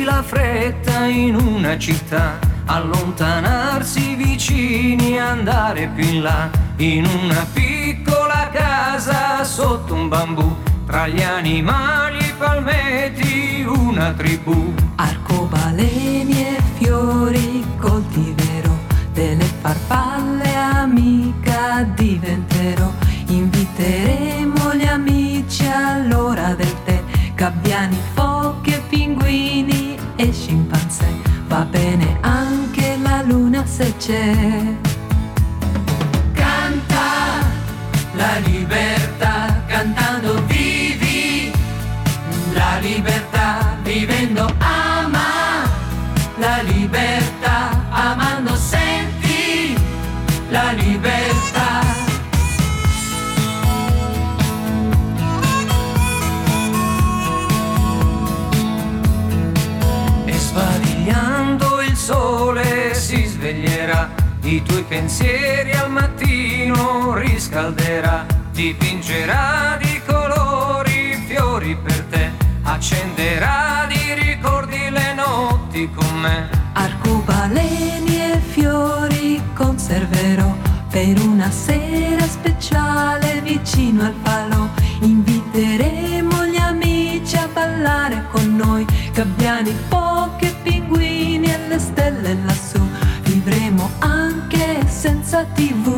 la fretta in una città, allontanarsi vicini, andare più in là, in una piccola casa sotto un bambù, tra gli animali e i palmeti una tribù. Arcobaleni e fiori coltiverò, delle farfalle amica diventerò. Inviteremo gli amici all'ora del tè, gabbiani, foche, pinguini e scimpanzé. Va bene anche la luna se c'è. Canta la libertà, cantando vivi la libertà, vivendo ama la libertà, amando senti la libertà. E sbadigliando il sole si sveglierà, i tuoi pensieri al mattino riscalderà, dipingerà di colori fiori per te, accenderà di ricordi le notti con me. Arcobaleni e fiori conserverò per una sera speciale vicino al falò. Inviteremo gli amici a ballare con noi, gabbiani, foche, pinguini e le stelle lassù. Vivremo anche senza TV.